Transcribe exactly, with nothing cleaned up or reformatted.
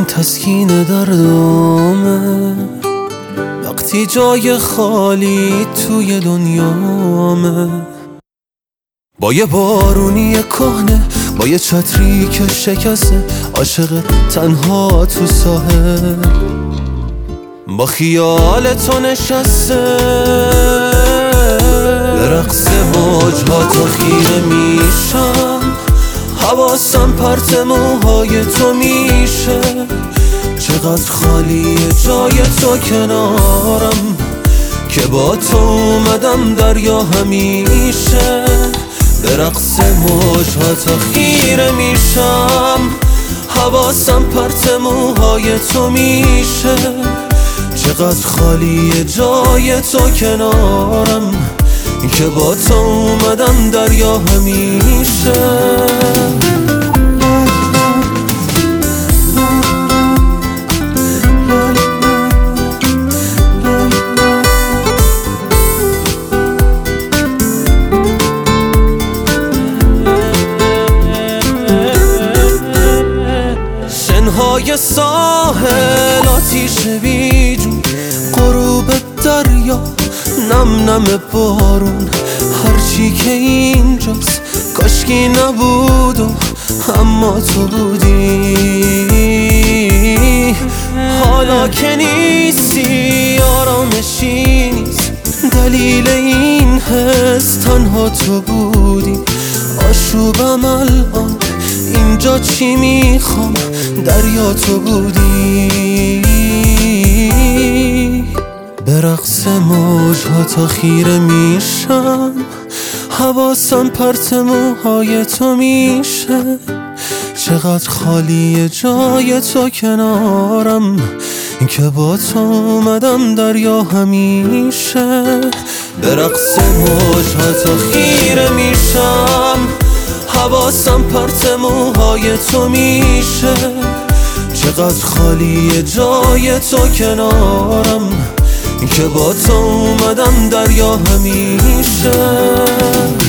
این تسکین دردامه وقتی جای خالی توی دنیامه. با یه بارونی کهنه، با یه چتری که شکسته، عاشق تنها تو ساحل با خیال تو نشسته. به رقص موجها تا خیره میشم، حواسم پرت موهای تو میشه. چقدر خالیه جای تو کنارم که با تو اومدم دریا همیشه. به رقص موجها تا خیره میشم، حواسم پرت موهای تو میشه. چقدر خالیه جای تو کنارم که با تو اومدم دریا همیشه. شنهای ساحل آتیش بیجون، غروب دریا نم نم بارون. هرچی که اینجاست کاشکی نبود و اما تو بودی. حالا که نیستی آرامشی نیست، دلیل این حس تنها تو بودی. آشوبم الان اینجا چی میخوام، دریا تو بودی. به رقص موجها تا خیره میشم، حواسم پرت موهای تو میشه. چقدر خالیه جای تو کنارم که با تو اومدم دریا همیشه. به رقص موجها تا خیره میشم، حواسم پرت موهای تو میشه. چقدر خالیه جای تو کنارم که با تو اومدم دریا همیشه.